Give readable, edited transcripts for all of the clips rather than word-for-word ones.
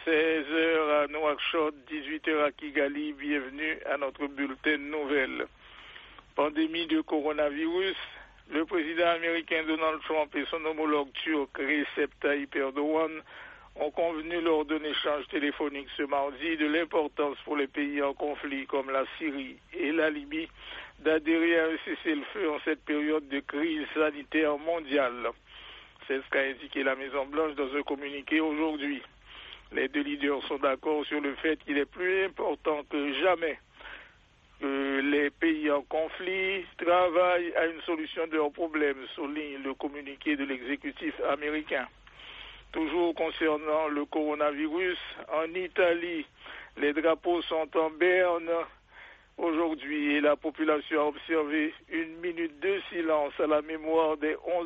16h à Nouakchott, 18h à Kigali. Bienvenue à notre bulletin de nouvelles. Pandémie de coronavirus. Le président américain Donald Trump et son homologue turc Recep Tayyip Erdogan ont convenu lors d'un échange téléphonique ce mardi de l'importance pour les pays en conflit comme la Syrie et la Libye d'adhérer à un cessez-le-feu en cette période de crise sanitaire mondiale. C'est ce qu'a indiqué la Maison-Blanche dans un communiqué aujourd'hui. Les deux leaders sont d'accord sur le fait qu'il est plus important que jamais que les pays en conflit travaillent à une solution de leurs problèmes, souligne le communiqué de l'exécutif américain. Toujours concernant le coronavirus, en Italie, les drapeaux sont en berne aujourd'hui et la population a observé une minute de silence à la mémoire des 11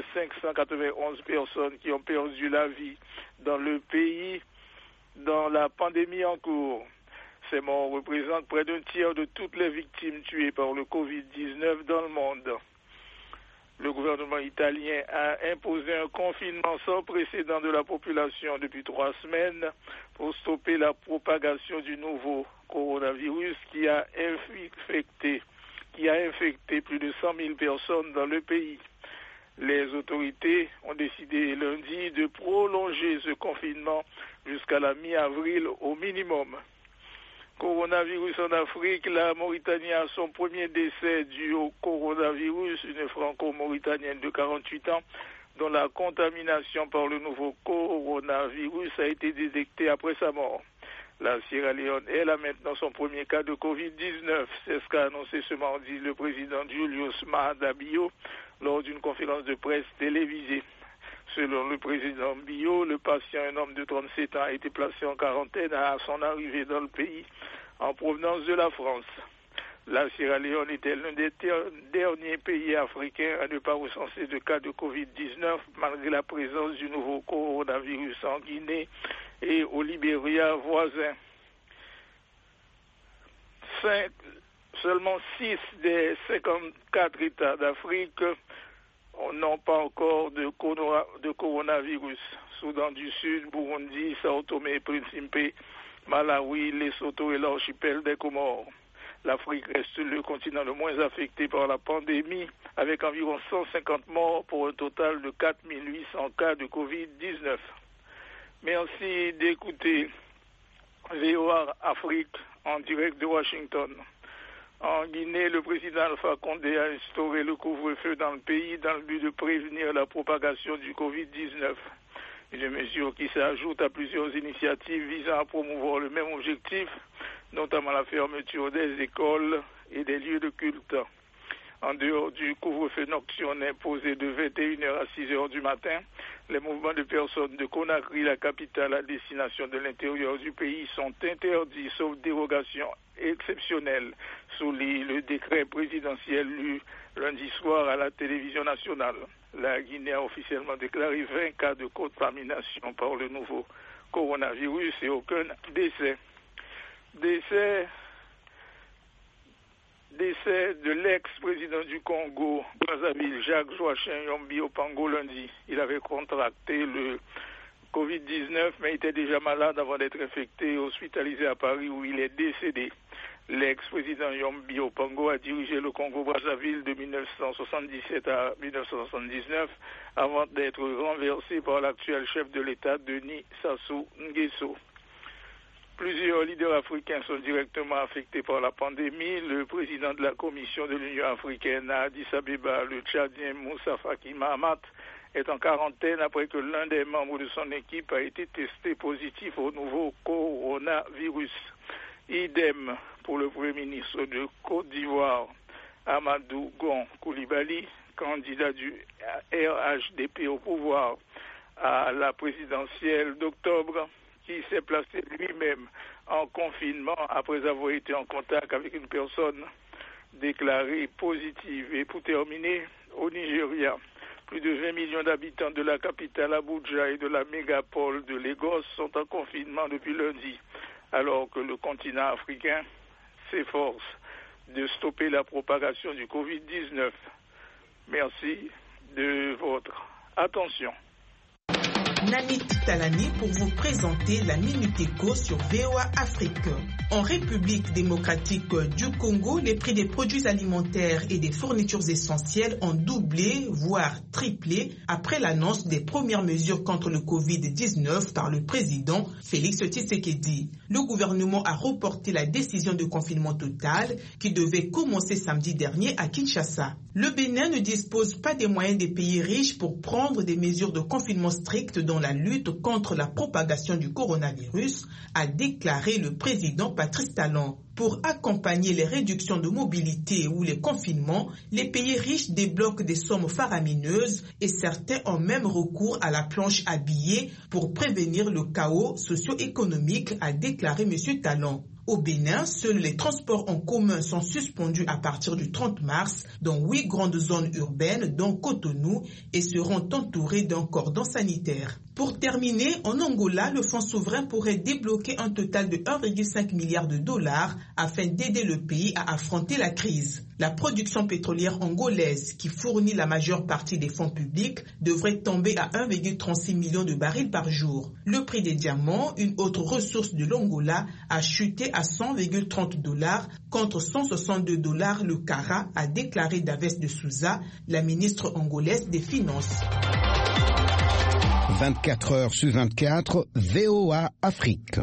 591 personnes qui ont perdu la vie dans le pays dans la pandémie en cours. Ces morts représentent près d'un tiers de toutes les victimes tuées par le Covid-19 dans le monde. Le gouvernement italien a imposé un confinement sans précédent de la population depuis 3 semaines pour stopper la propagation du nouveau coronavirus qui a infecté plus de 100 000 personnes dans le pays. Les autorités ont décidé lundi de prolonger ce confinement jusqu'à la mi-avril au minimum. Coronavirus en Afrique, la Mauritanie a son premier décès dû au coronavirus, une franco-mauritanienne de 48 ans dont la contamination par le nouveau coronavirus a été détectée après sa mort. La Sierra Leone, elle, a maintenant son premier cas de Covid-19. C'est ce qu'a annoncé ce mardi le président Julius Maada Bio lors d'une conférence de presse télévisée. Selon le président Bio, le patient, un homme de 37 ans, a été placé en quarantaine à son arrivée dans le pays en provenance de la France. La Sierra Leone était l'un des derniers pays africains à ne pas recenser de cas de Covid-19 malgré la présence du nouveau coronavirus en Guinée et au Libéria voisin. Seulement 6 des 54 États d'Afrique n'ont pas encore de coronavirus. Soudan du Sud, Burundi, Sao Tomé et Principe, Malawi, Lesotho et l'archipel des Comores. L'Afrique reste le continent le moins affecté par la pandémie, avec environ 150 morts pour un total de 4 800 cas de Covid-19. Merci d'écouter VOA Afrique en direct de Washington. En Guinée, le président Alpha Condé a instauré le couvre-feu dans le pays dans le but de prévenir la propagation du Covid-19. Une mesure qui s'ajoute à plusieurs initiatives visant à promouvoir le même objectif, notamment la fermeture des écoles et des lieux de culte. En dehors du couvre-feu nocturne imposé de 21h à 6h du matin, les mouvements de personnes de Conakry, la capitale à destination de l'intérieur du pays, sont interdits sauf dérogation exceptionnelle, souligne le décret présidentiel lu lundi soir à la télévision nationale. La Guinée a officiellement déclaré 20 cas de contamination par le nouveau coronavirus et aucun décès. Décès de l'ex-président du Congo, Brazzaville, Jacques-Joachim Yombi Opango lundi. Il avait contracté le Covid-19, mais était déjà malade avant d'être infecté et hospitalisé à Paris où il est décédé. L'ex-président Yombi Opango a dirigé le Congo-Brazzaville de 1977 à 1979 avant d'être renversé par l'actuel chef de l'État, Denis Sassou Nguesso. Plusieurs leaders africains sont directement affectés par la pandémie. Le président de la Commission de l'Union africaine à Addis Abeba, le Tchadien Moussa Faki Mahamat, est en quarantaine après que l'un des membres de son équipe a été testé positif au nouveau coronavirus. Idem pour le Premier ministre de Côte d'Ivoire, Amadou Gon Coulibaly, candidat du RHDP au pouvoir à la présidentielle d'octobre, qui s'est placé lui-même en confinement après avoir été en contact avec une personne déclarée positive. Et pour terminer, au Nigeria, plus de 20 millions d'habitants de la capitale Abuja et de la mégapole de Lagos sont en confinement depuis lundi, alors que le continent africain s'efforce de stopper la propagation du Covid-19. Merci de votre attention. Namit Talani pour vous présenter la Minute Éco sur VOA Afrique. En République démocratique du Congo, les prix des produits alimentaires et des fournitures essentielles ont doublé, voire triplé, après l'annonce des premières mesures contre le Covid-19 par le président Félix Tshisekedi. Le gouvernement a reporté la décision de confinement total qui devait commencer samedi dernier à Kinshasa. Le Bénin ne dispose pas des moyens des pays riches pour prendre des mesures de confinement strictes dans la lutte contre la propagation du coronavirus, a déclaré le président Patrice Talon. Pour accompagner les réductions de mobilité ou les confinements, les pays riches débloquent des sommes faramineuses et certains ont même recours à la planche à billets pour prévenir le chaos socio-économique, a déclaré M. Talon. Au Bénin, seuls les transports en commun sont suspendus à partir du 30 mars dans 8 grandes zones urbaines, dont Cotonou, et seront entourés d'un cordon sanitaire. Pour terminer, en Angola, le Fonds souverain pourrait débloquer un total de 1,5 milliard de dollars afin d'aider le pays à affronter la crise. La production pétrolière angolaise, qui fournit la majeure partie des fonds publics, devrait tomber à 1,36 million de barils par jour. Le prix des diamants, une autre ressource de l'Angola, a chuté à 100,30 $ contre 162 $ le carat, a déclaré Daves de Souza, la ministre angolaise des Finances. 24 heures sur 24, VOA Afrique.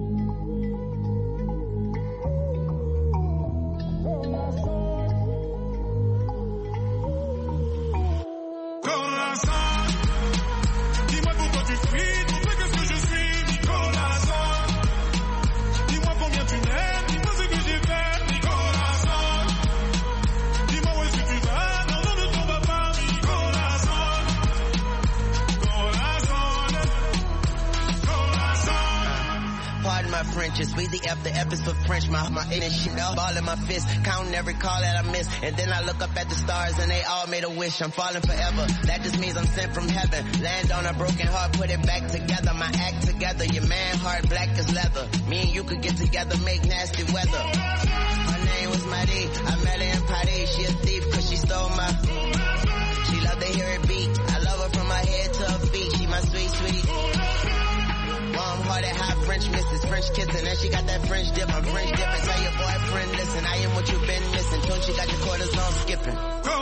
Just we the F is for French, my inner shit up, all in my fist, counting every call that I miss, and then I look up at the stars and they all made a wish, I'm falling forever, that just means I'm sent from heaven, land on a broken heart, put it back together, my act together, your man heart black as leather, me and you could get together, make nasty weather, her name was Marie, I met her in Paris, she a thief cause she stole my, she love to hear it beat, I love her from her head to her feet, she my sweet sweetie. Warm-hearted, hot French misses, French kissing, and she got that French dip. I'm French dipping. Tell your boyfriend, listen, I am what you've been missing. Tune, she got your cortisone skipping.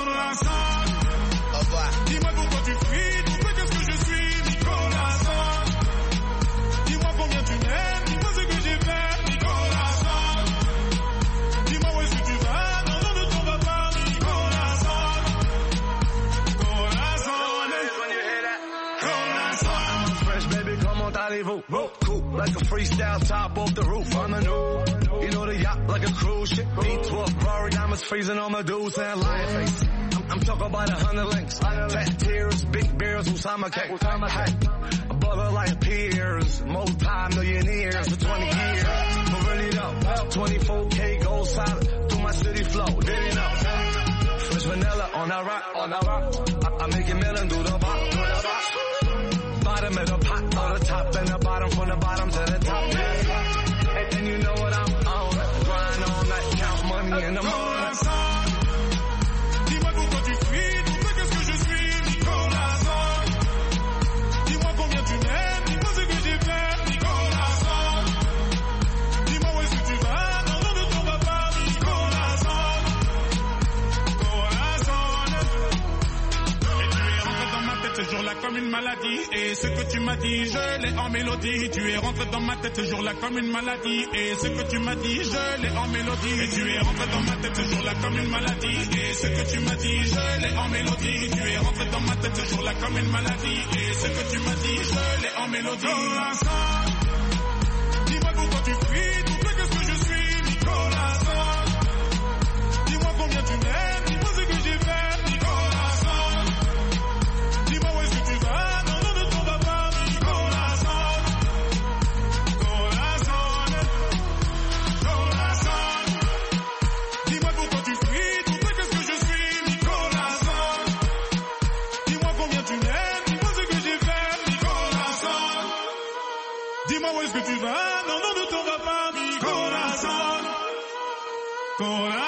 Au revoir. Dis-moi pourquoi tu fuis, dis-moi qu'est-ce que je suis, Nicolas. Dis-moi combien tu m'aimes, dis-moi ce que j'ai fait, Nicolas. Dis-moi où est-ce que tu vas, non, non, ne t'en vas pas, Nicolas. I'm fresh, baby, comment allez-vous? Cool, like a freestyle top off the roof on the new. You know the yacht like a cruise ship. B12 Rory diamonds freezing on my dudes and lion face. I'm talking about 100 links, fat tears, big beers, Usama cake. Hey, above her like peers, multi-millionaires for 20 years. But really though, 24K gold solid through my city flow. Did you know? Fresh vanilla on that rock, I make it melon do the bottom. Bottom of the pot, or the top and the bottom, from the bottom to the top. Yeah. And you know what I'm on. Grind all night, count money in the morning. Dis-moi pourquoi tu fuis, dis-moi qu'est-ce que je suis, Nicolas. Dis-moi combien tu m'aimes, dis-moi ce que j'ai fait, Nicolas. Dis-moi où est-ce que tu vas, non, non, ne t'en vas pas, Nicolas. Et tu es rentré dans ma tête ce jour-là comme une maladie. Et ce que tu m'as dit, je l'ai en mélodie. Tu es rentré dans ma tête ce jour-là comme une maladie. Et ce que tu m'as dit, je l'ai en mélodie. Et tu es rentré dans ma tête ce jour-là comme une maladie. Et ce que tu m'as dit, je l'ai en mélodie. Tu es rentré dans ma tête ce jour-là comme une maladie. Et ce que tu m'as dit, je l'ai en mélodie. Dis-moi pourquoi tu fuis, dis-moi qu'est-ce que je suis, Nicolas. Dis-moi combien tu m'aimes, dis-moi ce que j'ai fait, Nicolas. Dis-moi où est-ce que tu vas, non, non, ne t'en vas pas, Nicolas. Dis-moi pourquoi tu fuis, dis-moi qu'est-ce que je suis, Nicolas. Dis-moi combien tu m'aimes, dis-moi ce que j'ai fait, Nicolas. Dis-moi où est-ce que tu vas, non, non, ne t'en vas pas, Nicolas.